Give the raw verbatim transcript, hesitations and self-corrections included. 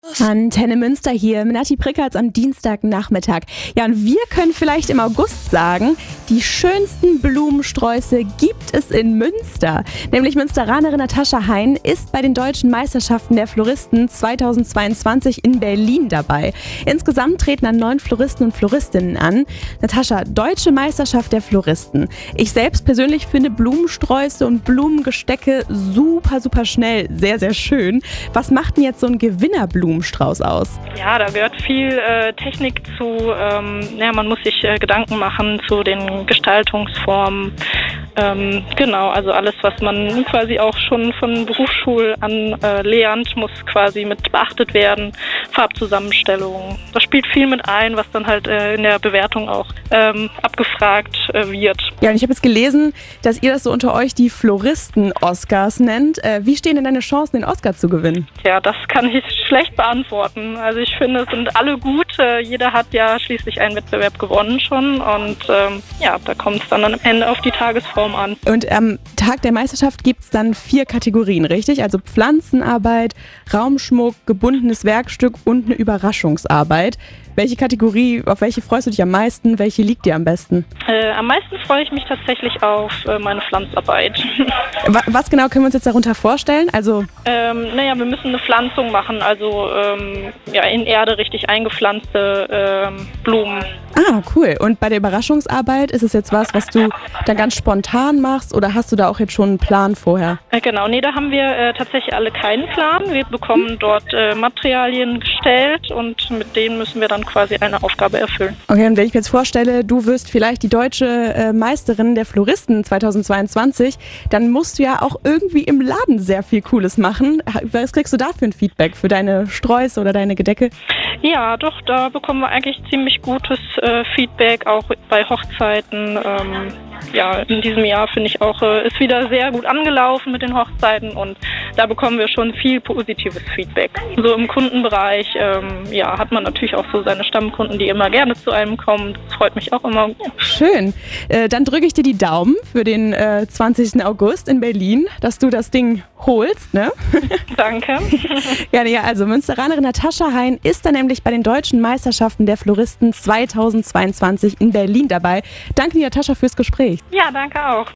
Antenne Münster hier, Nati Prickartz am Dienstagnachmittag. Ja, und wir können vielleicht im August sagen, die schönsten Blumensträuße gibt es in Münster. Nämlich Münsteranerin Natascha Hein ist bei den Deutschen Meisterschaften der Floristen zweitausendzweiundzwanzig in Berlin dabei. Insgesamt treten dann neun Floristen und Floristinnen an. Natascha, Deutsche Meisterschaft der Floristen. Ich selbst persönlich finde Blumensträuße und Blumengestecke super, super schnell, sehr, sehr schön. Was macht denn jetzt so ein Gewinnerblumenstrauß aus? Ja, da gehört viel äh, Technik zu. Ähm, ja, man muss sich äh, Gedanken machen zu den Gestaltungsformen. Ähm, genau, also alles, was man quasi auch schon von Berufsschule an äh, lernt, muss quasi mit beachtet werden. Farbzusammenstellung. Das spielt viel mit ein, was dann halt äh, in der Bewertung auch ähm, abgefragt äh, wird. Ja, und ich habe jetzt gelesen, dass ihr das so unter euch die Floristen-Oscars nennt. Äh, wie stehen denn deine Chancen, den Oscar zu gewinnen? Ja, das kann ich schlecht beantworten. Also ich finde, es sind alle gut. Äh, jeder hat ja schließlich einen Wettbewerb gewonnen schon. Und ähm, ja, da kommt es dann am Ende auf die Tagesform an. Und am Tag der Meisterschaft gibt es dann vier Kategorien, richtig? Also Pflanzenarbeit, Raumschmuck, gebundenes Werkstück und eine Überraschungsarbeit. Welche Kategorie, auf welche freust du dich am meisten? Welche liegt dir am besten? Äh, am meisten freue ich mich tatsächlich auf äh, meine Pflanzarbeit. Was genau können wir uns jetzt darunter vorstellen? Also ähm, naja, wir müssen eine Pflanzung machen, also ähm, ja, in Erde richtig eingepflanzte ähm, Blumen. Ah, cool. Und bei der Überraschungsarbeit ist es jetzt was, was du dann ganz spontan machst oder hast du da auch jetzt schon einen Plan vorher? Äh, genau, nee, da haben wir äh, tatsächlich alle keinen Plan. Wir bekommen dort äh, Materialien gestellt und mit denen müssen wir dann quasi eine Aufgabe erfüllen. Okay, und wenn ich mir jetzt vorstelle, du wirst vielleicht die deutsche äh, Meisterin der Floristen zweitausendzweiundzwanzig, dann musst du ja auch irgendwie im Laden sehr viel Cooles machen. Was kriegst du da für ein Feedback für deine Sträuße oder deine Gedecke? Ja, doch, da bekommen wir eigentlich ziemlich gutes äh, Feedback, auch bei Hochzeiten. Ähm, ja, in diesem Jahr finde ich auch, äh, ist wieder sehr gut angelaufen mit den Hochzeiten und da bekommen wir schon viel positives Feedback. So im Kundenbereich, ähm, ja, hat man natürlich auch so seine Stammkunden, die immer gerne zu einem kommen. Das freut mich auch immer. Schön. Äh, dann drücke ich dir die Daumen für den äh, zwanzigsten August in Berlin, dass du das Ding holst, ne? Danke. Ja, ja, also Münsteranerin Natascha Hein ist dann nämlich bei den Deutschen Meisterschaften der Floristen zweitausendzweiundzwanzig in Berlin dabei. Danke dir, Natascha, fürs Gespräch. Ja, danke auch.